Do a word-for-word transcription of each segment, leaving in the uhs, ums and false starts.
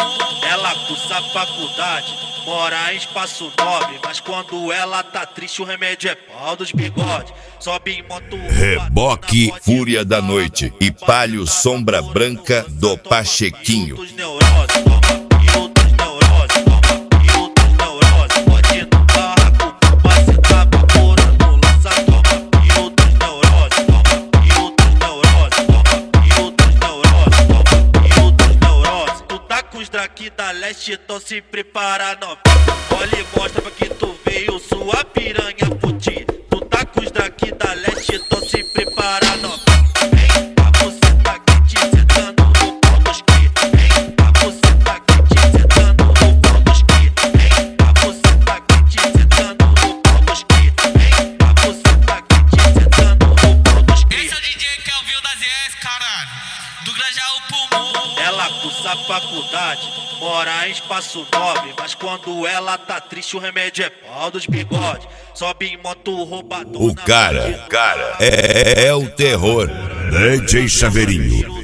Ela cursa faculdade, mora em espaço nobre, mas quando ela tá triste o remédio é pau dos bigode. Sobe em moto. Reboque Fúria da Noite e Palio Sombra Branca do Pachequinho. Aqui da leste, então se prepara, não. Olha e mostra pra que tu veio, sua piranha puti. Tu tá com os daqui da leste, então se prepara, não. Vem, a você tá quente, sentando no pau dos que. Vem, a você tá quente, sentando no pau dos que. Vem, a você tá quente, sentando no pau dos que. Vem, a você tá quente, sentando no pau dos que. Esse é o D J Kelvin da Z S, caralho. Do Grajaú Pulmão. Ela cursa faculdade, mora em espaço nobre, mas quando ela tá triste o remédio é pau dos bigode. Sobe em moto roubador. O cara, o cara é, é o terror. D J Chaveirinho.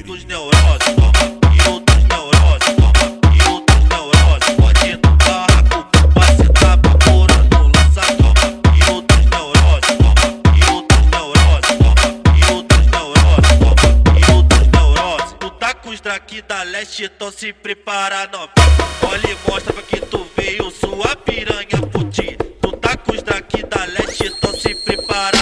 Aqui da leste, então se prepara, não. Olha e mostra pra que tu veio, sua piranha puti. Tu tá com os daqui da leste, então se prepara.